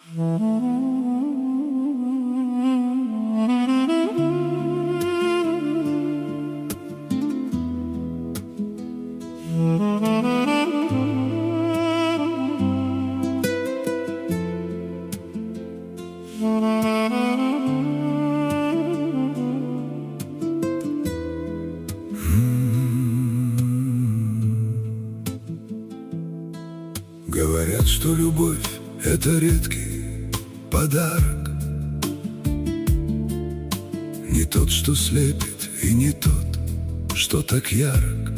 Говорят, что любовь — это редкий подарок, не тот, что слепит, и не тот, что так ярок,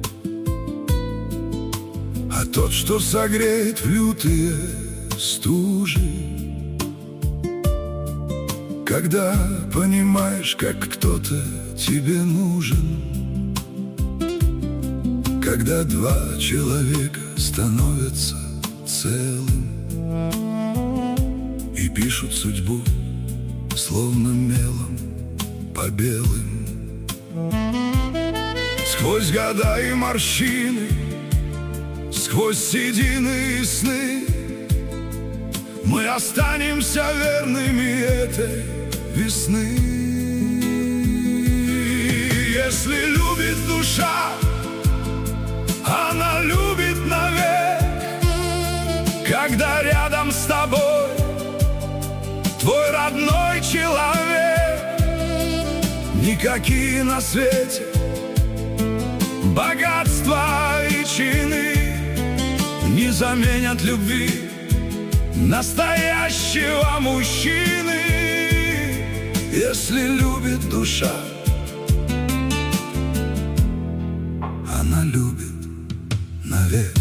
а тот, что согреет в лютые стужи, когда понимаешь, как кто-то тебе нужен, когда два человека становятся целым и пишут судьбу словно мелом по белым. Сквозь года и морщины, сквозь седины и сны мы останемся верными этой весны. Если любит душа, она любит навек, когда рядом с тобой твой родной человек. Никакие на свете богатства и чины не заменят любви настоящего мужчины. Если любит душа, она любит навек.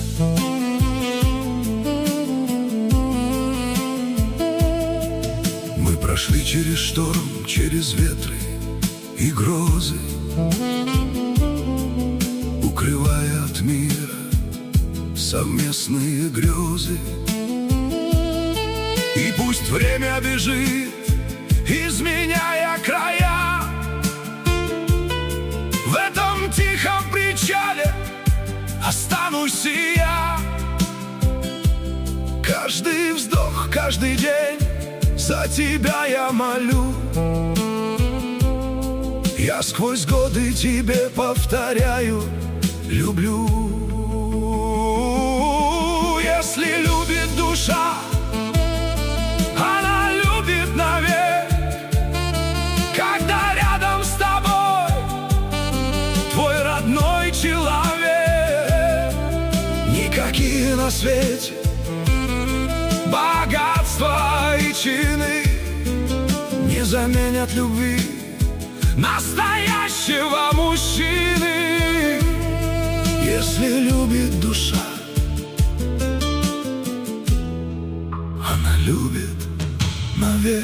Мы прошли через шторм, через ветры и грозы, укрывая от мира совместные грезы. И пусть время бежит, изменяя края, в этом тихом причале останусь и я. Каждый вздох, каждый день за тебя я молю. Я сквозь годы тебе повторяю: люблю. Если любит душа, она любит навек, когда рядом с тобой твой родной человек. Никакие на свете богатства и чины не заменят любви настоящего мужчины. Если любит душа, она любит навек.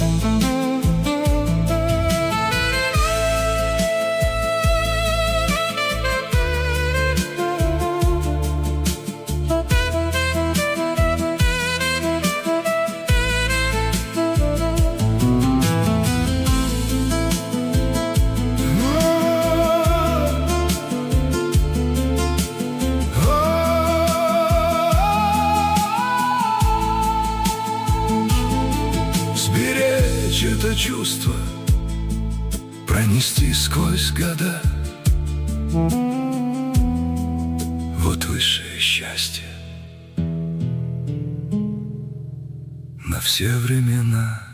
Это чувство пронести сквозь года, вот высшее счастье на все времена.